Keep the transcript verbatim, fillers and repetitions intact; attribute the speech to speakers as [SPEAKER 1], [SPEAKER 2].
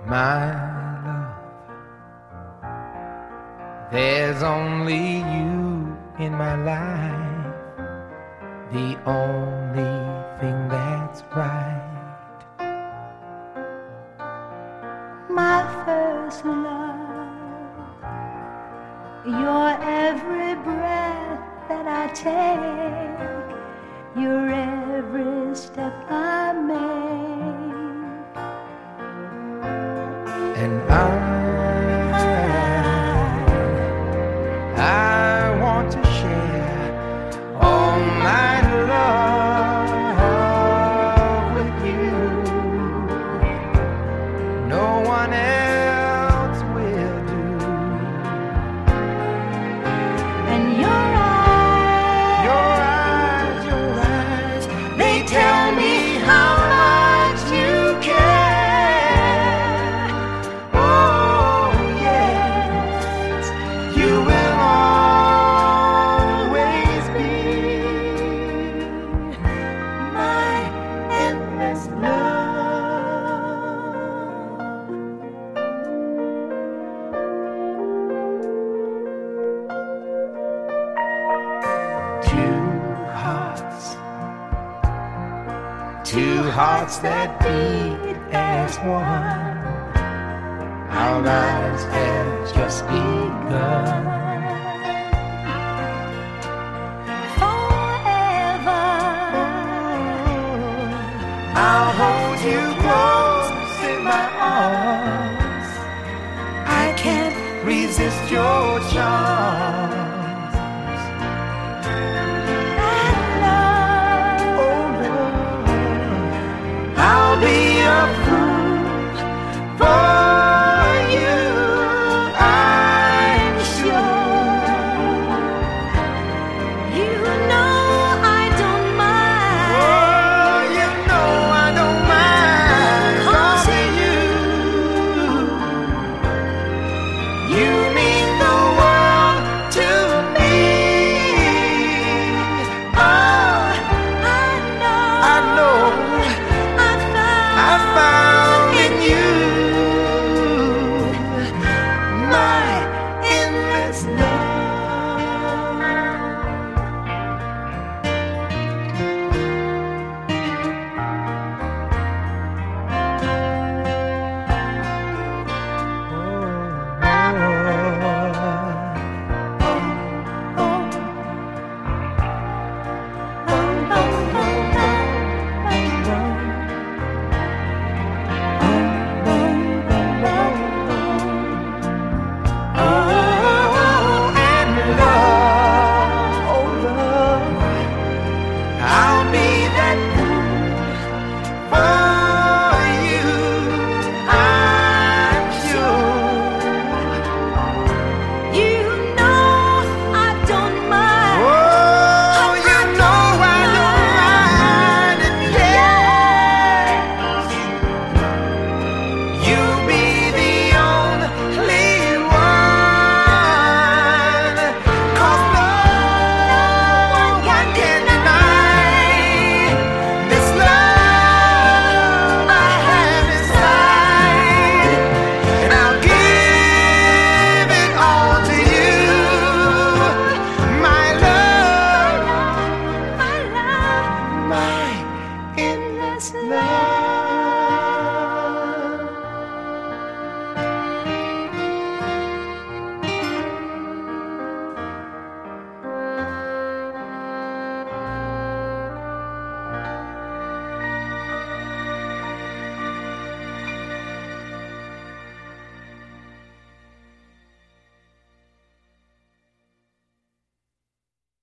[SPEAKER 1] my love. There's only you in my life, the only thing that's right.
[SPEAKER 2] My first love, your every breath that I take, your every step I make,
[SPEAKER 1] and I, I want to share all my love with you. No one else will do.
[SPEAKER 2] and your eyes,
[SPEAKER 1] Your eyes, your eyes, they tell me how much you care. Oh, yes, you will always be my endless love. Two hearts, two hearts that beat as one. Our lives have just begun.
[SPEAKER 2] forever.
[SPEAKER 1] I'll hold you close in my arms. I can't resist your charm.